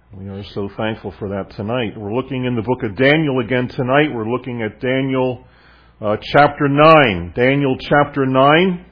We are so thankful for that tonight. We're looking in the book of Daniel again tonight. We're looking at Daniel chapter 9. Daniel chapter 9.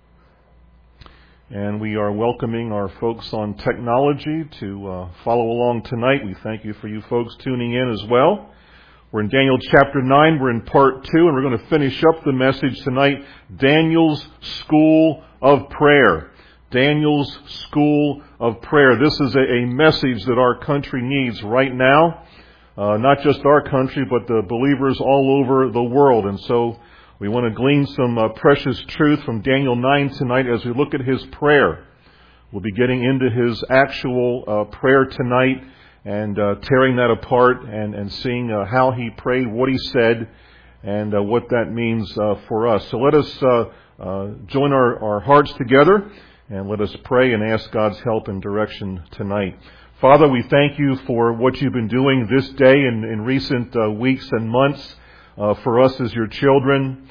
And we are welcoming our folks on technology to follow along tonight. We thank you for you folks tuning in as well. We're in Daniel chapter 9. We're in part 2, and we're going to finish up the message tonight, Daniel's School of Prayer. Daniel's School of Prayer. This is a message that our country needs right now. Not just our country, but the believers all over the world. And so we want to glean some precious truth from Daniel 9 tonight as we look at his prayer. We'll be getting into his actual prayer tonight and tearing that apart and seeing how he prayed, what he said, and what that means for us. So let us join our hearts together. And let us pray and ask God's help and direction tonight. Father, we thank you for what you've been doing this day and in recent weeks and months for us as your children.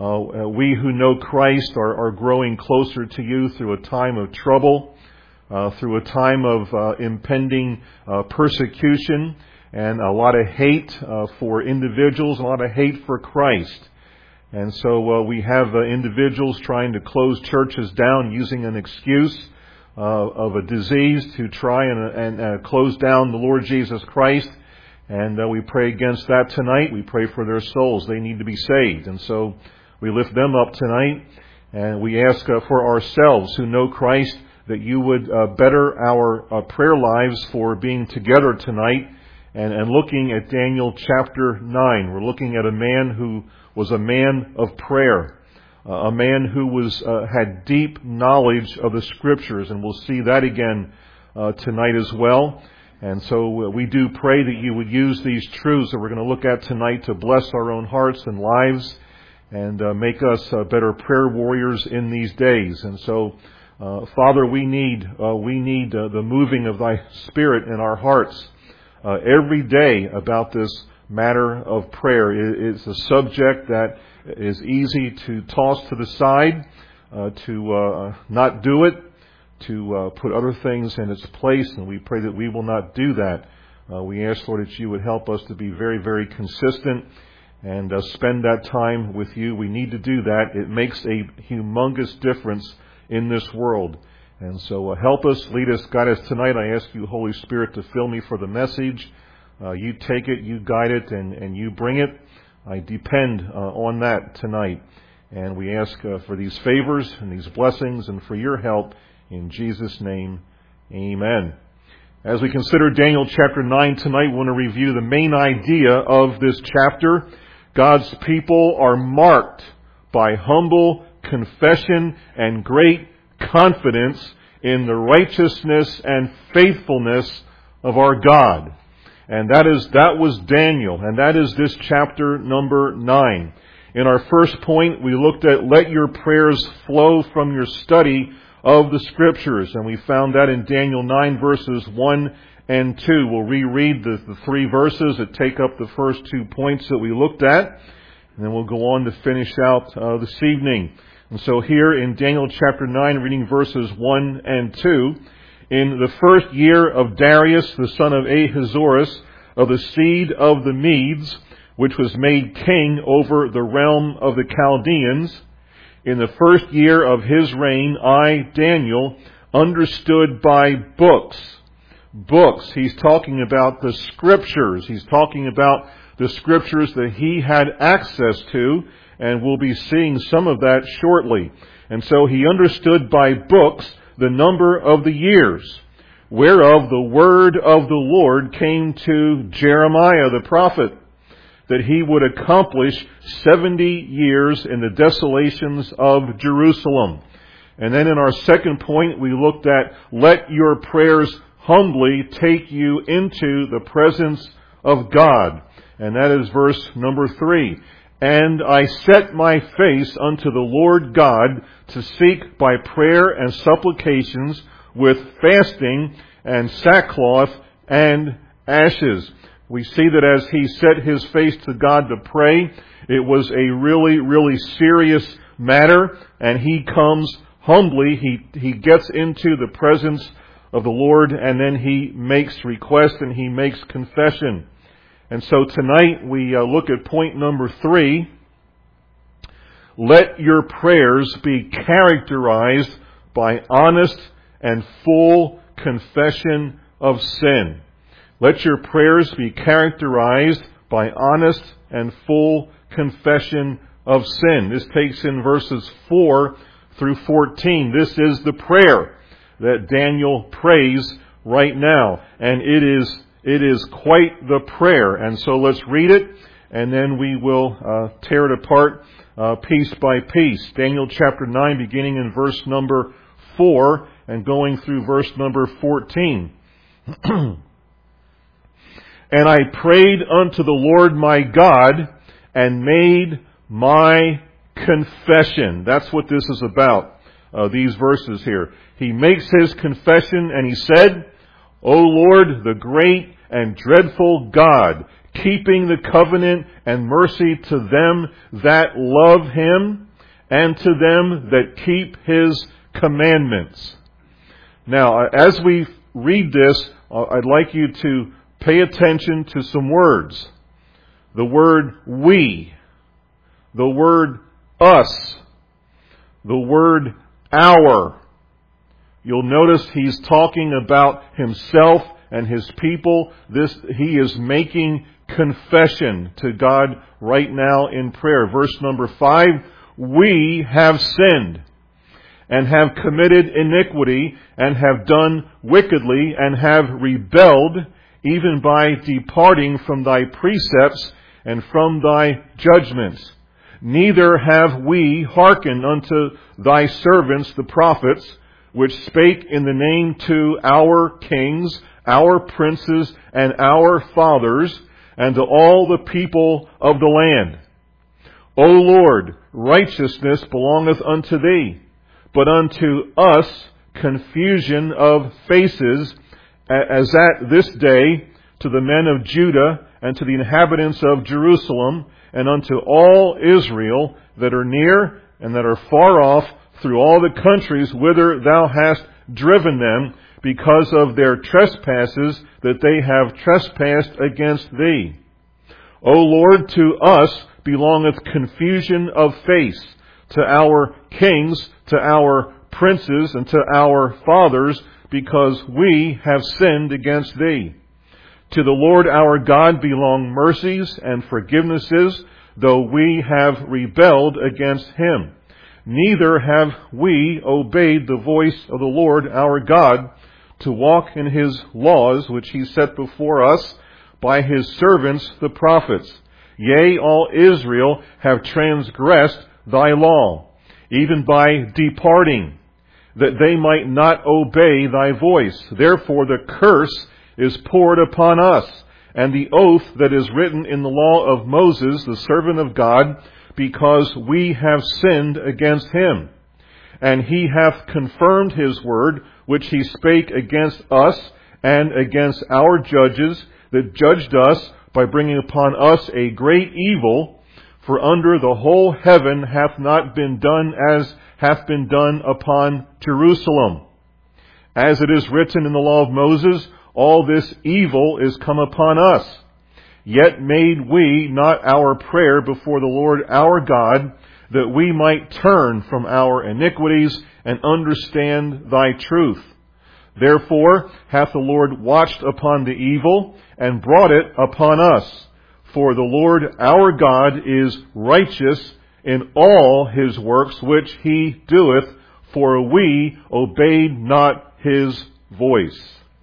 We who know Christ are growing closer to you through a time of trouble, through a time of impending persecution, and a lot of hate for individuals, a lot of hate for Christ. And so we have individuals trying to close churches down using an excuse of a disease to try and close down the Lord Jesus Christ. And we pray against that tonight. We pray for their souls. They need to be saved. And so we lift them up tonight. And we ask for ourselves who know Christ that you would better our prayer lives for being together tonight. And looking at Daniel chapter 9, we're looking at a man who was a man of prayer, a man who had deep knowledge of the Scriptures, and we'll see that again tonight as well. And so we do pray that you would use these truths that we're going to look at tonight to bless our own hearts and lives and make us better prayer warriors in these days. And so, Father, we need the moving of thy Spirit in our hearts every day about this matter of prayer. It's a subject that is easy to toss to the side, to not do it, to put other things in its place, and we pray that we will not do that. We ask, Lord, that you would help us to be very, very consistent and spend that time with you. We need to do that. It makes a humongous difference in this world. And so help us, lead us, guide us tonight. I ask you, Holy Spirit, to fill me for the message. You take it, you guide it, and you bring it. I depend on that tonight. And we ask for these favors and these blessings and for your help. In Jesus' name, amen. As we consider Daniel chapter 9 tonight, we want to review the main idea of this chapter. God's people are marked by humble confession and great confidence in the righteousness and faithfulness of our God. And that was Daniel, and that is this chapter number 9. In our first point, we looked at let your prayers flow from your study of the Scriptures, and we found that in Daniel 9 verses 1 and 2. We'll reread the 3 verses that take up the first 2 points that we looked at, and then we'll go on to finish out this evening. And so here in Daniel chapter 9, reading verses 1 and 2, in the first year of Darius, the son of Ahasuerus, of the seed of the Medes, which was made king over the realm of the Chaldeans, in the first year of his reign, I, Daniel, understood by books. Books. He's talking about the Scriptures. He's talking about the Scriptures that he had access to, and we'll be seeing some of that shortly. And so he understood by books the number of the years, whereof the word of the Lord came to Jeremiah the prophet, that he would accomplish 70 years in the desolations of Jerusalem. And then in our second point, we looked at let your prayers humbly take you into the presence of God. And that is verse number 3. And I set my face unto the Lord God to seek by prayer and supplications with fasting and sackcloth and ashes. We see that as he set his face to God to pray, it was a really, really serious matter, and he comes humbly. He gets into the presence of the Lord, and then he makes request and he makes confession. And so tonight we look at point number 3. Let your prayers be characterized by honest and full confession of sin. Let your prayers be characterized by honest and full confession of sin. This takes in verses 4 through 14. This is the prayer that Daniel prays right now. And it is quite the prayer. And so let's read it, and then we will tear it apart piece by piece. Daniel chapter 9, beginning in verse number 4 and going through verse number 14. And I prayed unto the Lord my God and made my confession. That's what this is about, these verses here. He makes his confession and he said, O Lord, the great and dreadful God, keeping the covenant and mercy to them that love him and to them that keep his commandments. Now, as we read this, I'd like you to pay attention to some words. The word we, the word us, the word our. You'll notice he's talking about himself and his people. He is making confession to God right now in prayer. Verse number 5, we have sinned and have committed iniquity and have done wickedly and have rebelled, even by departing from thy precepts and from thy judgments. Neither have we hearkened unto thy servants the prophets, which spake in the name to our kings, our princes, and our fathers, and to all the people of the land. O Lord, righteousness belongeth unto thee, but unto us confusion of faces, as at this day to the men of Judah and to the inhabitants of Jerusalem, and unto all Israel that are near and that are far off, through all the countries whither thou hast driven them, because of their trespasses that they have trespassed against thee. O Lord, to us belongeth confusion of face, to our kings, to our princes, and to our fathers, because we have sinned against thee. To the Lord our God belong mercies and forgivenesses, though we have rebelled against him. Neither have we obeyed the voice of the Lord our God, to walk in his laws which he set before us by his servants the prophets. Yea, all Israel have transgressed thy law, even by departing, that they might not obey thy voice. Therefore the curse is poured upon us, and the oath that is written in the law of Moses, the servant of God, because we have sinned against him. And he hath confirmed his word, which he spake against us and against our judges that judged us, by bringing upon us a great evil. For under the whole heaven hath not been done as hath been done upon Jerusalem. As it is written in the law of Moses, all this evil is come upon us. Yet made we not our prayer before the Lord our God, that we might turn from our iniquities and understand thy truth. Therefore hath the Lord watched upon the evil and brought it upon us. For the Lord our God is righteous in all his works which he doeth, for we obeyed not his voice.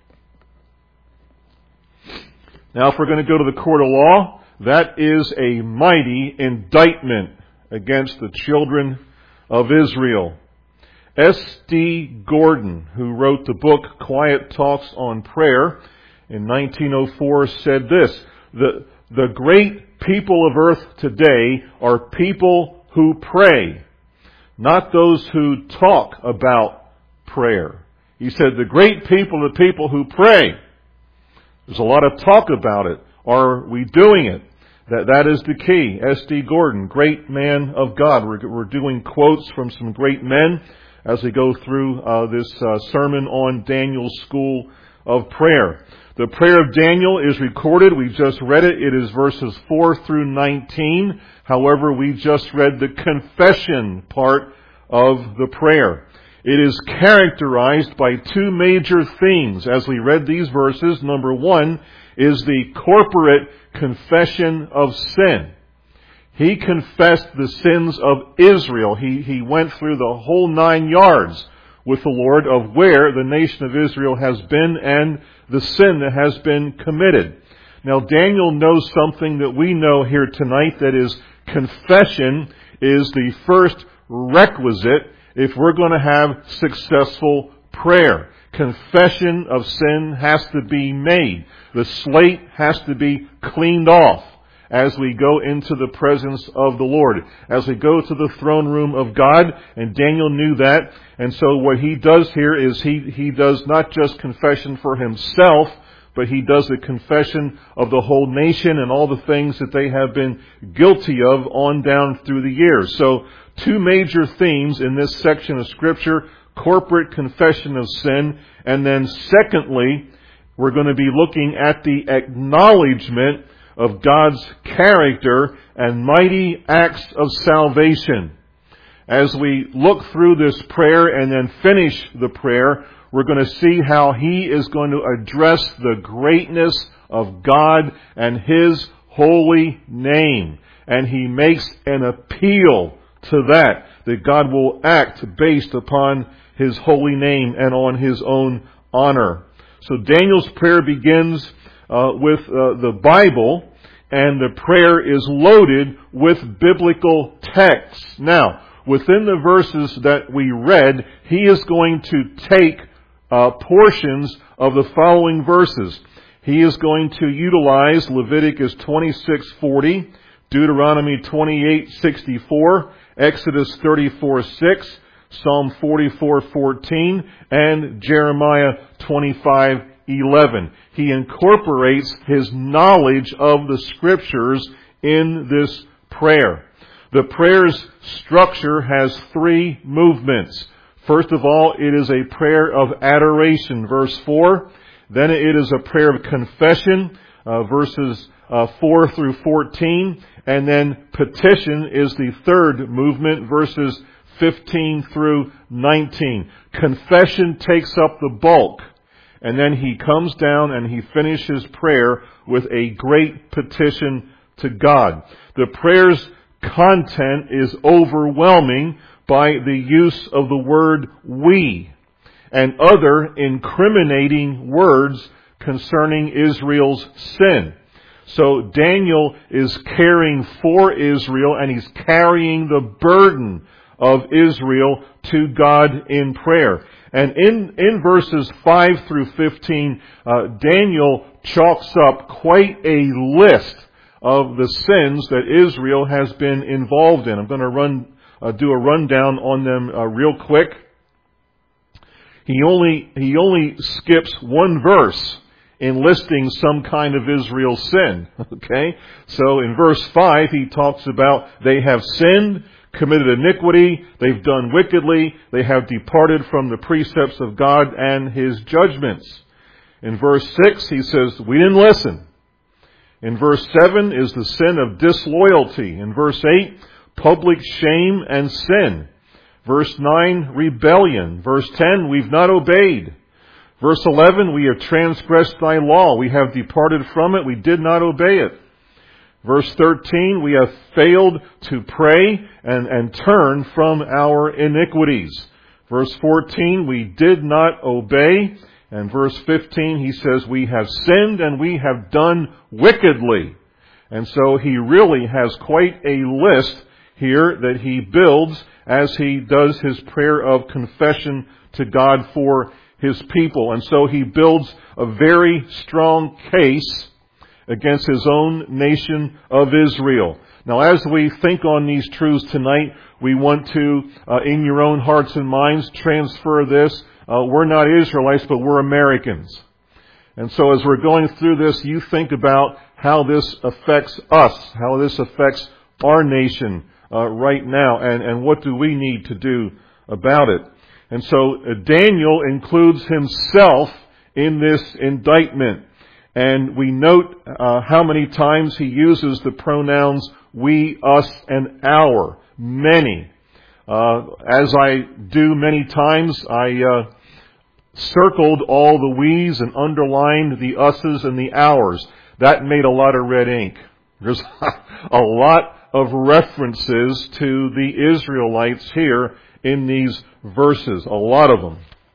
Now, if we're going to go to the court of law, that is a mighty indictment against the children of Israel. S.D. Gordon, who wrote the book Quiet Talks on Prayer in 1904, said this: The great people of earth today are people who pray, not those who talk about prayer. He said the great people are people who pray. There's a lot of talk about it. Are we doing it? That is the key. S.D. Gordon, great man of God. We're doing quotes from some great men as we go through this sermon on Daniel's school of prayer. The prayer of Daniel is recorded. We just read it. It is verses 4 through 19. However, we just read the confession part of the prayer. It is characterized by two major themes as we read these verses. Number one is the corporate confession of sin. He confessed the sins of Israel. He went through the whole 9 yards with the Lord of where the nation of Israel has been and the sin that has been committed. Now, Daniel knows something that we know here tonight, that is, confession is the first requisite if we're going to have successful prayer. Confession of sin has to be made. The slate has to be cleaned off as we go into the presence of the Lord, as we go to the throne room of God, and Daniel knew that. And so what he does here is he does not just confession for himself, but he does the confession of the whole nation and all the things that they have been guilty of on down through the years. So, two major themes in this section of Scripture: corporate confession of sin, and then secondly, we're going to be looking at the acknowledgement of God's character and mighty acts of salvation. As we look through this prayer and then finish the prayer, we're going to see how he is going to address the greatness of God and His holy name. And he makes an appeal to that God will act based upon His holy name and on His own honor. So Daniel's prayer begins with the Bible, and the prayer is loaded with biblical texts. Now, within the verses that we read, he is going to take portions of the following verses. He is going to utilize Leviticus 26:40, Deuteronomy 28:64, Exodus 34:6, Psalm 44:14, and Jeremiah 25:11. He incorporates his knowledge of the Scriptures in this prayer. The prayer's structure has three movements. First of all, it is a prayer of adoration, verse 4. Then it is a prayer of confession, verses 4 through 14. And then petition is the third movement, verses 15 through 19. Confession takes up the bulk. And then he comes down and he finishes prayer with a great petition to God. The prayer's content is overwhelming by the use of the word we and other incriminating words concerning Israel's sin. So Daniel is caring for Israel, and he's carrying the burden of Israel to God in prayer. And in verses 5 through 15, Daniel chalks up quite a list of the sins that Israel has been involved in. I'm going to do a rundown on them real quick. He only skips one verse in listing some kind of Israel's sin. Okay? So in verse 5, he talks about they have sinned, committed iniquity, they've done wickedly, they have departed from the precepts of God and His judgments. In verse 6, he says, we didn't listen. In verse 7 is the sin of disloyalty. In verse 8, public shame and sin. Verse 9, rebellion. Verse 10, we've not obeyed. Verse 11, we have transgressed thy law. We have departed from it. We did not obey it. Verse 13, we have failed to pray and turn from our iniquities. Verse 14, we did not obey. And verse 15, he says, we have sinned and we have done wickedly. And so he really has quite a list here that he builds as he does his prayer of confession to God for His people. And so he builds a very strong case against his own nation of Israel. Now, as we think on these truths tonight, we want to, in your own hearts and minds, transfer this. We're not Israelites, but we're Americans. And so as we're going through this, you think about how this affects us, how this affects our nation right now, and what do we need to do about it. And so Daniel includes himself in this indictment. And we note how many times he uses the pronouns we, us, and our. Many. As I do many times, I circled all the we's and underlined the us's and the ours. That made a lot of red ink. There's a lot of references to the Israelites here in these verses. A lot of them.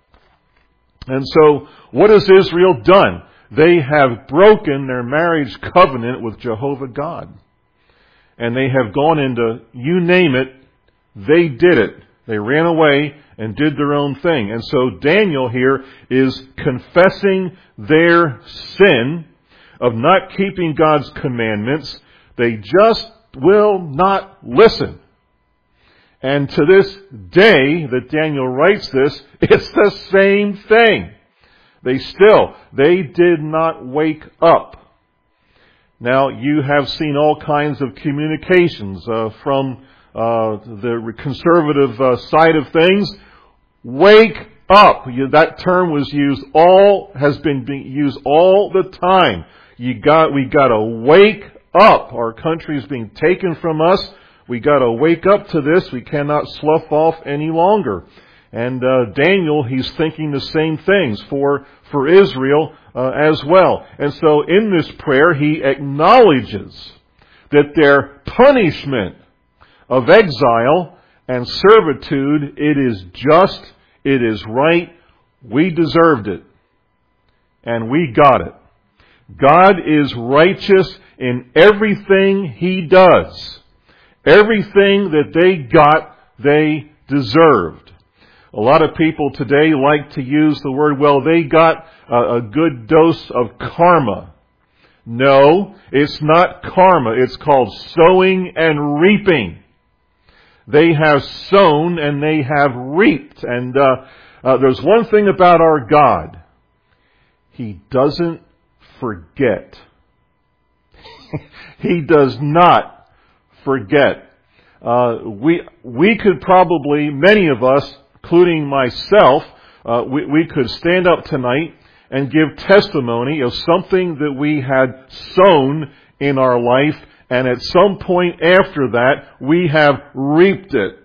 And so, what has Israel done? They have broken their marriage covenant with Jehovah God. And they have gone into, you name it, they did it. They ran away and did their own thing. And so Daniel here is confessing their sin of not keeping God's commandments. They just will not listen. And to this day that Daniel writes this, it's the same thing. They did not wake up. Now, you have seen all kinds of communications from the conservative side of things. Wake up. That term was used has been used all the time. We got to wake up. Our country is being taken from us. We got to wake up to this. We cannot slough off any longer. And Daniel, he's thinking the same things for Israel as well. And so in this prayer, he acknowledges that their punishment of exile and servitude, it is just, it is right, we deserved it, and we got it. God is righteous in everything He does. Everything that they got, they deserved. A lot of people today like to use the word, well, they got a good dose of karma. No, it's not karma. It's called sowing and reaping. They have sown and they have reaped. And there's one thing about our God. He doesn't forget. He does not forget. We could probably, many of us, including myself, we could stand up tonight and give testimony of something that we had sown in our life, and at some point after that, we have reaped it.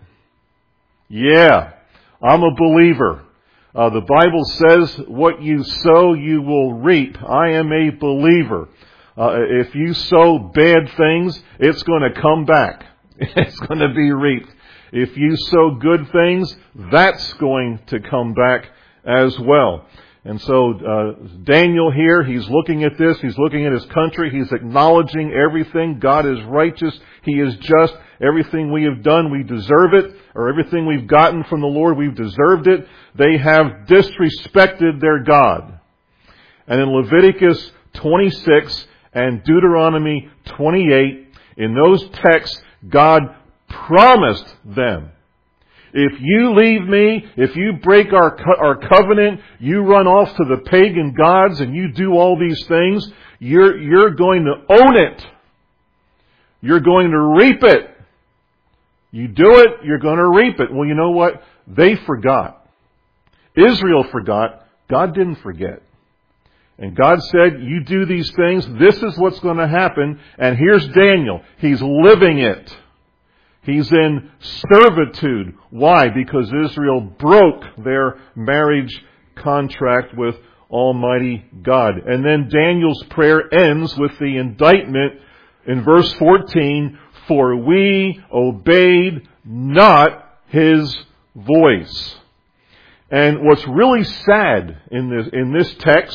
Yeah, I'm a believer. The Bible says, what you sow, you will reap. I am a believer. If you sow bad things, it's going to come back. It's going to be reaped. If you sow good things, that's going to come back as well. And so Daniel here, he's looking at this, he's looking at his country, he's acknowledging everything. God is righteous, He is just. Everything we have done, we deserve it, or everything we've gotten from the Lord, we've deserved it. They have disrespected their God. And in Leviticus 26 and Deuteronomy 28, in those texts, God promised them, if you leave me, if you break our covenant, you run off to the pagan gods and you do all these things, you're going to own it. You're going to reap it. You do it, you're going to reap it. Well, you know what? They forgot. Israel forgot. God didn't forget. And God said, you do these things, this is what's going to happen. And here's Daniel. He's living it. He's in servitude. Why? Because Israel broke their marriage contract with Almighty God. And then Daniel's prayer ends with the indictment in verse 14, for we obeyed not His voice. And what's really sad in this text,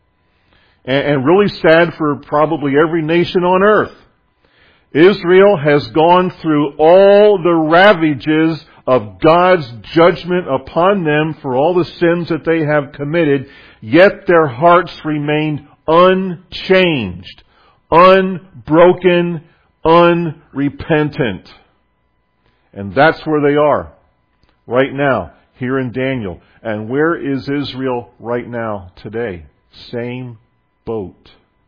and really sad for probably every nation on earth, Israel has gone through all the ravages of God's judgment upon them for all the sins that they have committed, yet their hearts remained unchanged, unbroken, unrepentant. And that's where they are right now, here in Daniel. And where is Israel right now today? Same boat.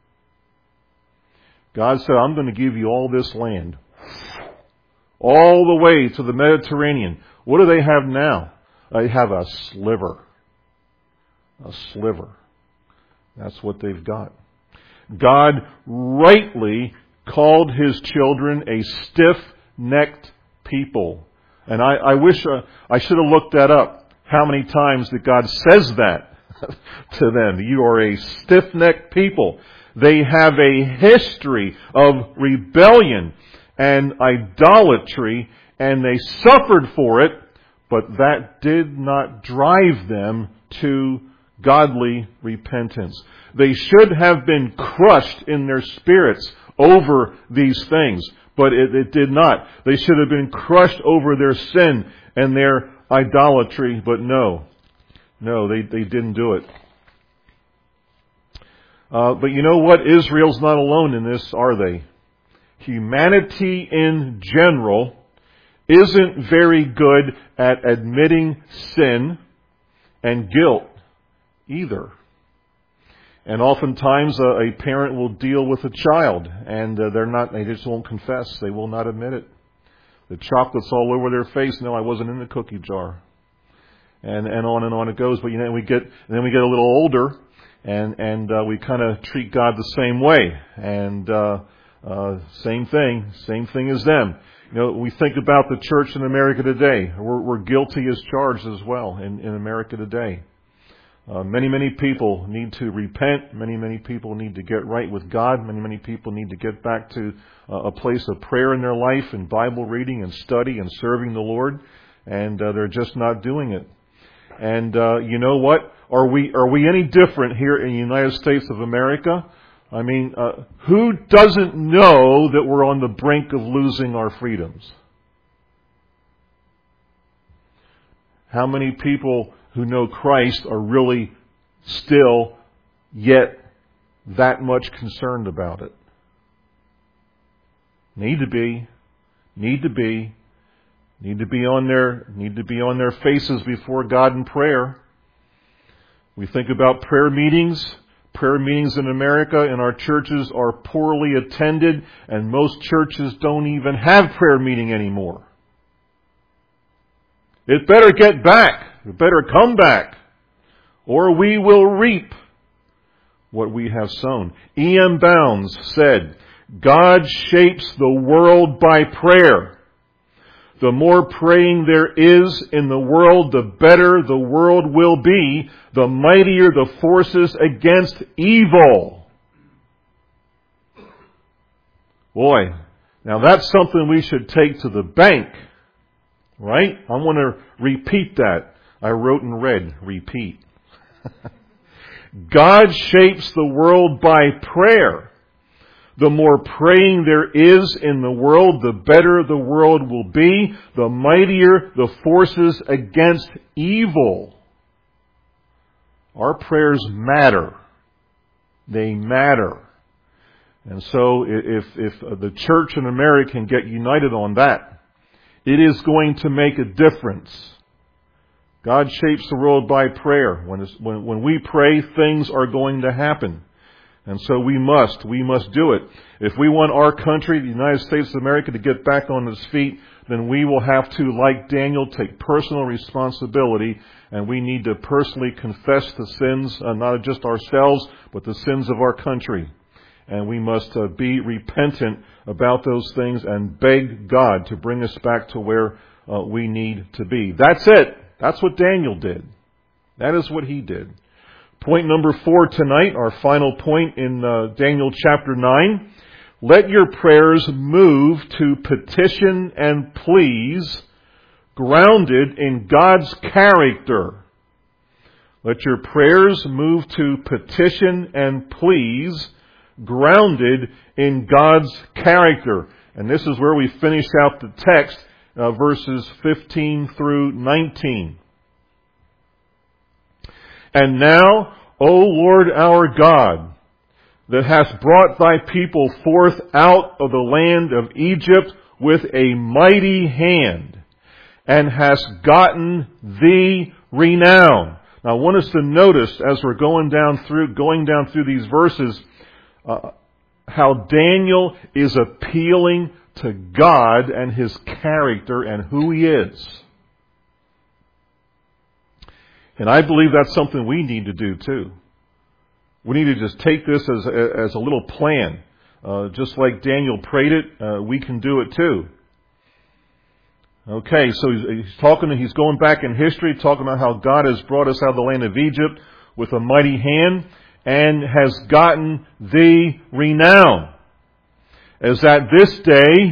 God said, I'm going to give you all this land. All the way to the Mediterranean. What do they have now? They have a sliver. A sliver. That's what they've got. God rightly called His children a stiff-necked people. And I wish I should have looked that up. How many times that God says that to them? You are a stiff-necked people. They have a history of rebellion and idolatry, and they suffered for it, but that did not drive them to godly repentance. They should have been crushed in their spirits over these things, but it did not. They should have been crushed over their sin and their idolatry, but no, they didn't do it. But you know what? Israel's not alone in this, are they? Humanity in general isn't very good at admitting sin and guilt either. And oftentimes a parent will deal with a child and they just won't confess. They will not admit it. The chocolate's all over their face. No, I wasn't in the cookie jar. And on it goes. But we get a little older and we kind of treat God the same way. And same thing as them. You know, we think about the church in America today. We're guilty as charged as well in America today. Many people need to repent. Many people need to get right with God. Many people need to get back to a place of prayer in their life and Bible reading and study and serving the Lord. And they're just not doing it. And you know what? Are we any different here in the United States of America? I mean, who doesn't know that we're on the brink of losing our freedoms? How many people who know Christ are really still yet that much concerned about it? Need to be on their faces before God in prayer. We think about prayer meetings. Prayer meetings in America in our churches are poorly attended, and most churches don't even have prayer meeting anymore. It better get back. It better come back, or we will reap what we have sown. E.M. Bounds said, God shapes the world by prayer. The more praying there is in the world, the better the world will be, the mightier the forces against evil. Boy, now that's something we should take to the bank, right? I want to repeat that. I wrote in red, repeat. God shapes the world by prayer. The more praying there is in the world, the better the world will be, the mightier the forces against evil. Our prayers matter. They matter. And so if the church in America can get united on that, it is going to make a difference. God shapes the world by prayer. When we pray, things are going to happen. And so we must do it. If we want our country, the United States of America, to get back on its feet, then we will have to, like Daniel, take personal responsibility, and we need to personally confess the sins, not just ourselves, but the sins of our country. And we must be repentant about those things and beg God to bring us back to where we need to be. That's it. That's what Daniel did. That is what he did. Point number 4 tonight, our final point in Daniel chapter 9. Let your prayers move to petition and please, grounded in God's character. Let your prayers move to petition and please, grounded in God's character. And this is where we finish out the text, verses 15 through 19. And now, O Lord our God, that hast brought thy people forth out of the land of Egypt with a mighty hand, and hast gotten thee renown. Now I want us to notice, as we're going down through these verses, how Daniel is appealing to God and His character and who He is. And I believe that's something we need to do too. We need to just take this as a little plan. Just like Daniel prayed it, we can do it too. Okay, so he's going back in history, talking about how God has brought us out of the land of Egypt with a mighty hand and has gotten thee renown. As at this day,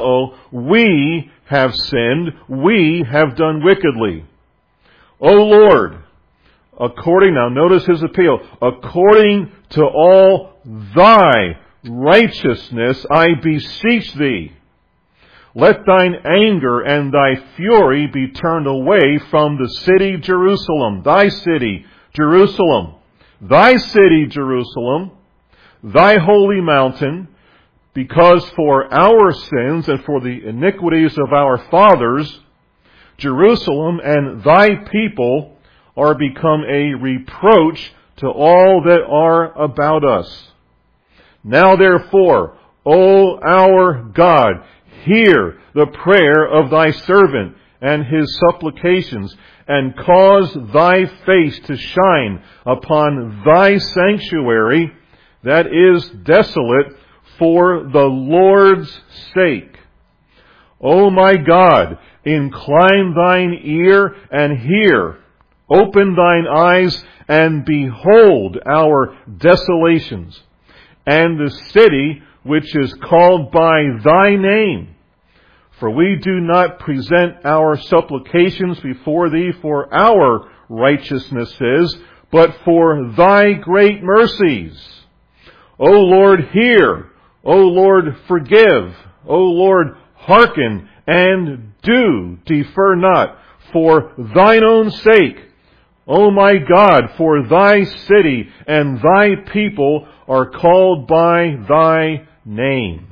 we have sinned, we have done wickedly. O Lord, now notice his appeal, according to all thy righteousness I beseech thee, let thine anger and thy fury be turned away from the city Jerusalem, thy city Jerusalem, thy city Jerusalem, thy holy mountain, because for our sins and for the iniquities of our fathers, Jerusalem and thy people are become a reproach to all that are about us. Now therefore, O our God, hear the prayer of thy servant and his supplications, and cause thy face to shine upon thy sanctuary that is desolate for the Lord's sake. O my God, incline thine ear and hear. Open thine eyes and behold our desolations, and the city which is called by thy name. For we do not present our supplications before thee for our righteousnesses, but for thy great mercies. O Lord, hear. O Lord, forgive. O Lord, hearken and do. Defer not for thine own sake. O my God, for thy city and thy people are called by thy name.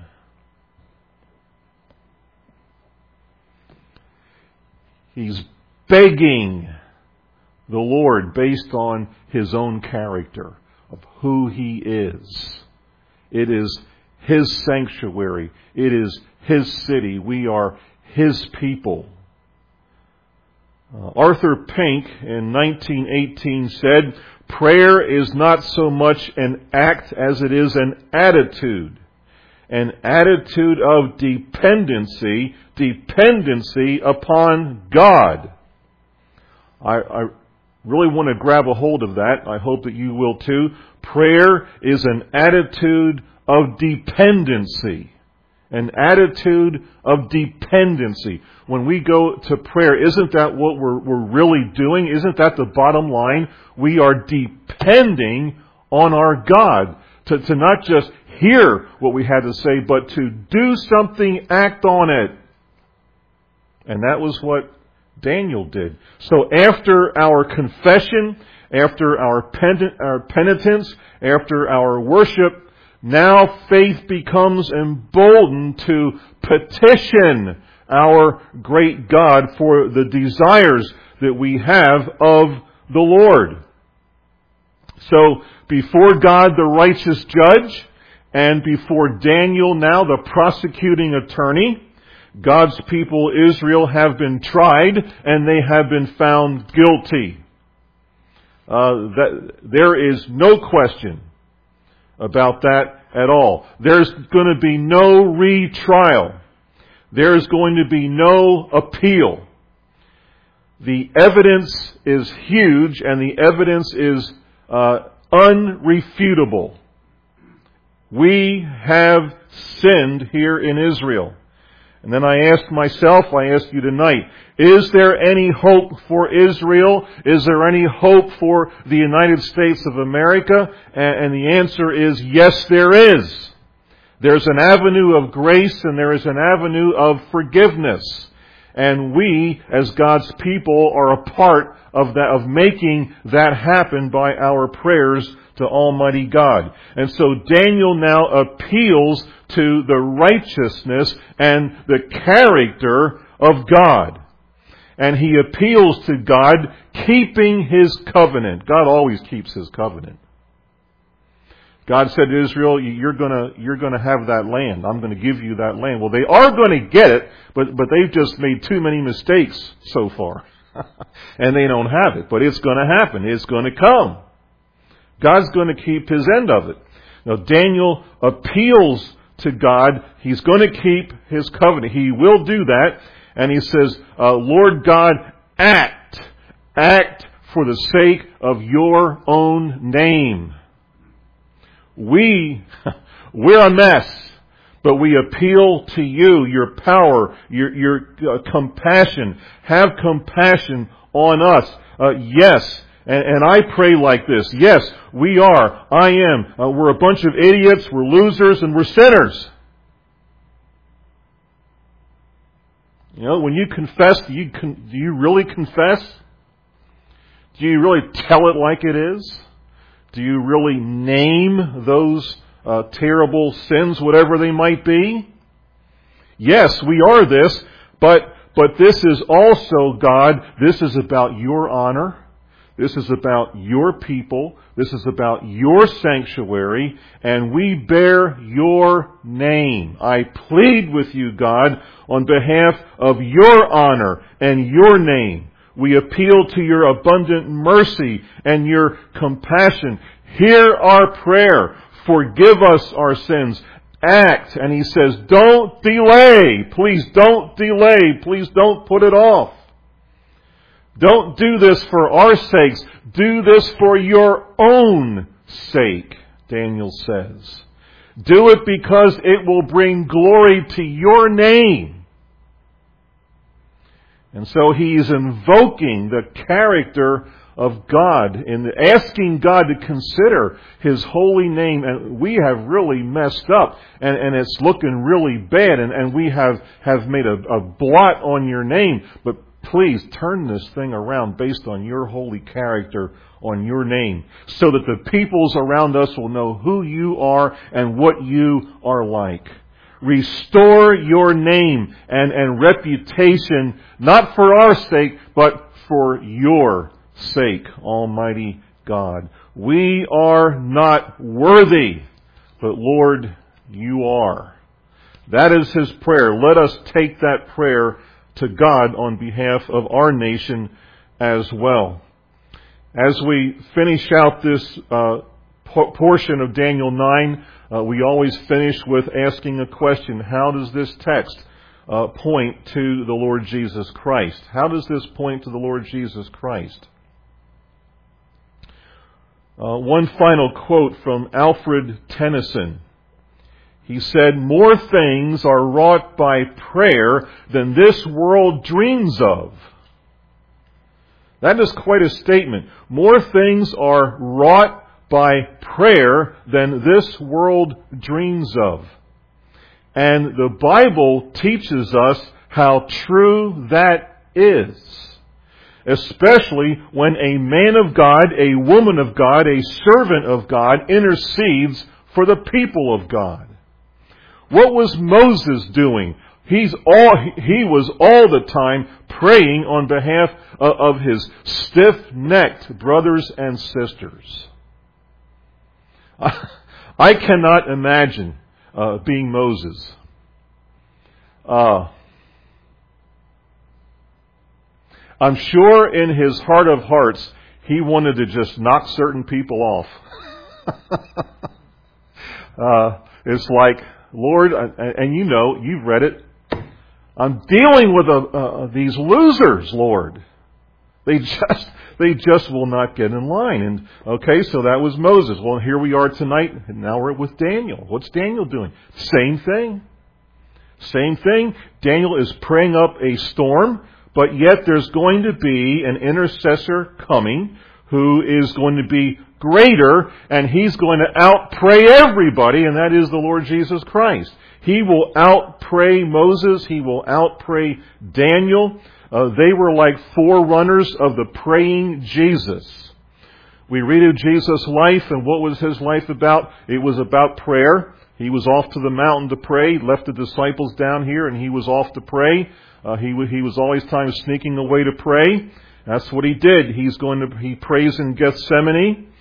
He's begging the Lord based on his own character of who he is. It is his sanctuary. It is his city. We are his people. Arthur Pink in 1918 said, prayer is not so much an act as it is an attitude of dependency upon God. I really want to grab a hold of that. I hope that you will too. Prayer is an attitude of dependency. An attitude of dependency. When we go to prayer, isn't that what we're really doing? Isn't that the bottom line? We are depending on our God to not just hear what we had to say, but to do something, act on it. And that was what Daniel did. So after our confession, after our penitence, after our worship, now faith becomes emboldened to petition our great God for the desires that we have of the Lord. So before God, the righteous judge, and before Daniel, now the prosecuting attorney, God's people, Israel, have been tried and they have been found guilty. There is no question about that at all. There's going to be no retrial. There's going to be no appeal. The evidence is huge and the evidence is unrefutable. We have sinned here in Israel. And then I ask myself, I ask you tonight, is there any hope for Israel? Is there any hope for the United States of America? And the answer is yes, there is. There's an avenue of grace and there is an avenue of forgiveness. And we, as God's people, are a part of that, of making that happen by our prayers to Almighty God. And so Daniel now appeals to the righteousness and the character of God. And he appeals to God keeping His covenant. God always keeps His covenant. God said to Israel, you're gonna have that land. I'm gonna give you that land. Well, they are gonna get it, but they've just made too many mistakes so far. And they don't have it. But it's going to happen. It's going to come. God's going to keep His end of it. Now, Daniel appeals to God. He's going to keep His covenant. He will do that. And he says, Lord God, act. Act for the sake of your own name. We're a mess, but we appeal to you, your power, your compassion. Have compassion on us. Yes. And I pray like this. Yes, we are. I am. We're a bunch of idiots. We're losers and we're sinners. You know, when you confess, do you really confess? Do you really tell it like it is? Do you really name those terrible sins, whatever they might be? Yes, we are this, but this is also, God, this is about your honor. This is about your people. This is about your sanctuary, and we bear your name. I plead with you, God, on behalf of your honor and your name. We appeal to your abundant mercy and your compassion. Hear our prayer. Forgive us our sins. Act. And he says, don't delay. Please don't delay. Please don't put it off. Don't do this for our sakes. Do this for your own sake, Daniel says. Do it because it will bring glory to your name. And so he's invoking the character of God and asking God to consider His holy name. And we have really messed up, and it's looking really bad, and we have made a blot on your name. But please turn this thing around based on your holy character, on your name, so that the peoples around us will know who you are and what you are like. Restore your name and reputation, not for our sake, but for your sake, Almighty God. We are not worthy, but Lord, you are. That is his prayer. Let us take that prayer to God on behalf of our nation as well. As we finish out this portion of Daniel 9, we always finish with asking a question. How does this text point to the Lord Jesus Christ? How does this point to the Lord Jesus Christ? One final quote from Alfred Tennyson. He said, "More things are wrought by prayer than this world dreams of." That is quite a statement. More things are wrought by prayer than this world dreams of. And the Bible teaches us how true that is. Especially when a man of God, a woman of God, a servant of God intercedes for the people of God. What was Moses doing? He was all the time praying on behalf of his stiff-necked brothers and sisters. I cannot imagine being Moses. I'm sure in his heart of hearts, he wanted to just knock certain people off. It's like, Lord, and you know, you've read it, I'm dealing with these losers, Lord. They just will not get in line. And okay, so that was Moses. Well, here we are tonight, and now we're with Daniel. What's Daniel doing? Same thing. Same thing. Daniel is praying up a storm, but yet there's going to be an intercessor coming who is going to be greater, and he's going to out-pray everybody, and that is the Lord Jesus Christ. He will out-pray Moses. He will out-pray Daniel. They were like forerunners of the praying Jesus. We read of Jesus' life, and what was his life about? It was about prayer. He was off to the mountain to pray, left the disciples down here, and he was off to pray. He was always times sneaking away to pray. That's what he did. He prays in Gethsemane,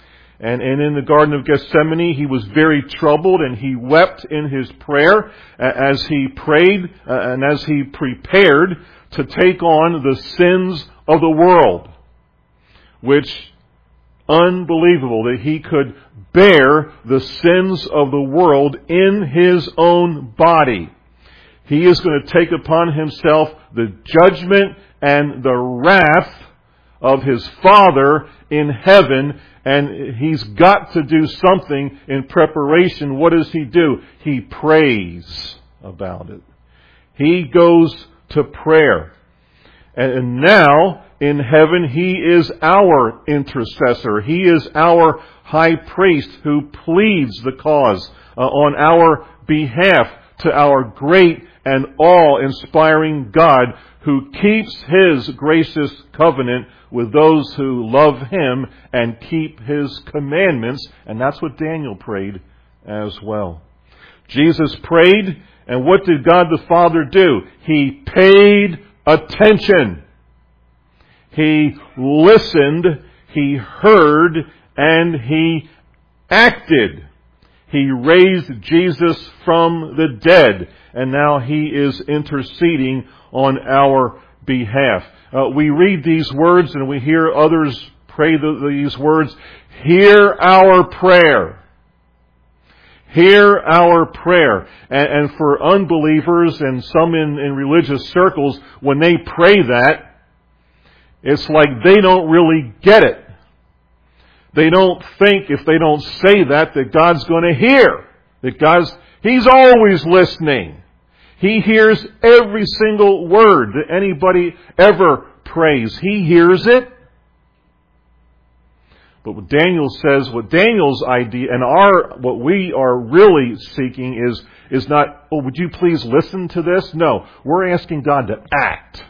And in the Garden of Gethsemane, he was very troubled, and he wept in his prayer as he prayed and as he prepared to take on the sins of the world. Which, unbelievable that he could bear the sins of the world in his own body. He is going to take upon himself the judgment and the wrath of his Father in heaven, and he's got to do something in preparation. What does he do? He prays about it. He goes to prayer. And now, in heaven, he is our intercessor. He is our high priest who pleads the cause on our behalf to our great and awe-inspiring God, who keeps His gracious covenant with those who love Him and keep His commandments. And that's what Daniel prayed as well. Jesus prayed, and what did God the Father do? He paid attention. He listened, He heard, and He acted. He raised Jesus from the dead, and now He is interceding on our behalf. We read these words and we hear others pray these words. Hear our prayer. Hear our prayer. And for unbelievers and some in religious circles, when they pray that, it's like they don't really get it. They don't think if they don't say that God's going to hear. He's always listening. He hears every single word that anybody ever prays. He hears it. But what Daniel says, what Daniel's idea and what we are really seeking is not, oh, would you please listen to this? No, we're asking God to act.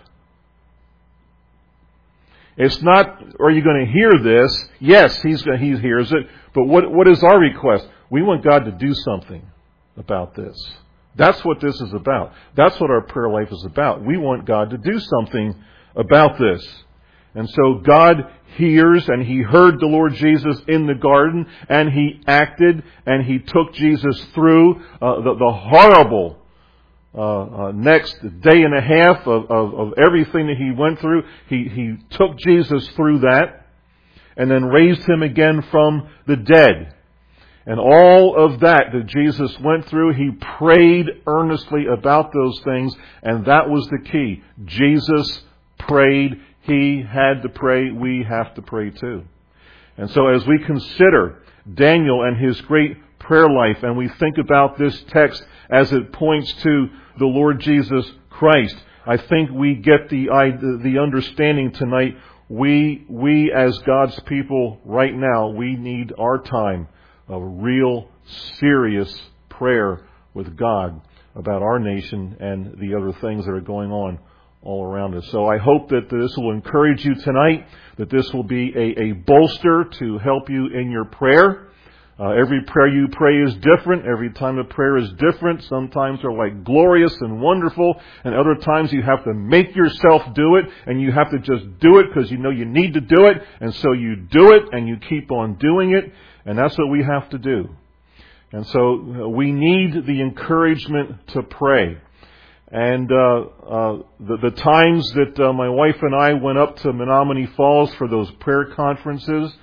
It's not, are you going to hear this? Yes, He hears it. But what is our request? We want God to do something about this. That's what this is about. That's what our prayer life is about. We want God to do something about this. And so God hears, and He heard the Lord Jesus in the garden, and He acted, and He took Jesus through the horrible next day and a half of everything that He went through. He took Jesus through that, and then raised Him again from the dead. And all of that Jesus went through, He prayed earnestly about those things, and that was the key. Jesus prayed. He had to pray. We have to pray too. And so as we consider Daniel and his great prayer life, and we think about this text as it points to the Lord Jesus Christ, I think we get the understanding tonight. We as God's people right now, we need our time of real serious prayer with God about our nation and the other things that are going on all around us. So I hope that this will encourage you tonight, that this will be a bolster to help you in your prayer. Every prayer you pray is different. Every time a prayer is different. Sometimes they're like glorious and wonderful, and other times you have to make yourself do it, and you have to just do it because you know you need to do it, and so you do it, and you keep on doing it, and that's what we have to do. And so we need the encouragement to pray. And the times that my wife and I went up to Menominee Falls for those prayer conferences,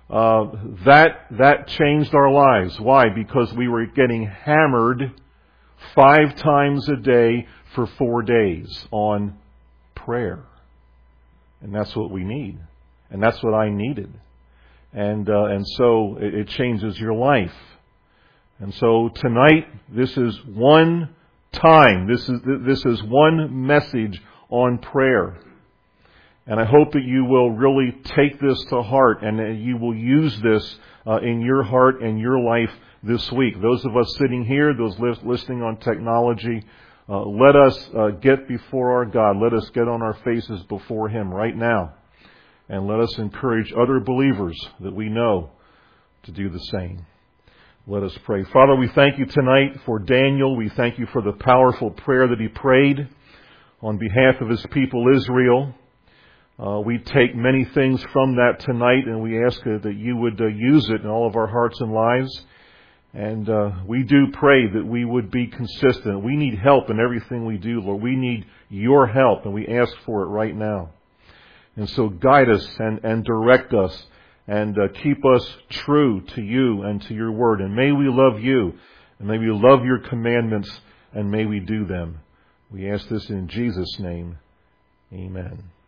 that changed our lives. Why? Because we were getting hammered 5 times a day for 4 days on prayer. And that's what we need. And that's what I needed. And so it changes your life. And so tonight, this is one time. This is one message on prayer. And I hope that you will really take this to heart and that you will use this in your heart and your life this week. Those of us sitting here, those listening on technology, let us get before our God. Let us get on our faces before Him right now. And let us encourage other believers that we know to do the same. Let us pray. Father, we thank You tonight for Daniel. We thank You for the powerful prayer that he prayed on behalf of his people Israel. We take many things from that tonight, and we ask that you would use it in all of our hearts and lives. And we do pray that we would be consistent. We need help in everything we do, Lord. We need your help, and we ask for it right now. And so guide us and direct us and keep us true to you and to your word. And may we love you, and may we love your commandments, and may we do them. We ask this in Jesus' name. Amen.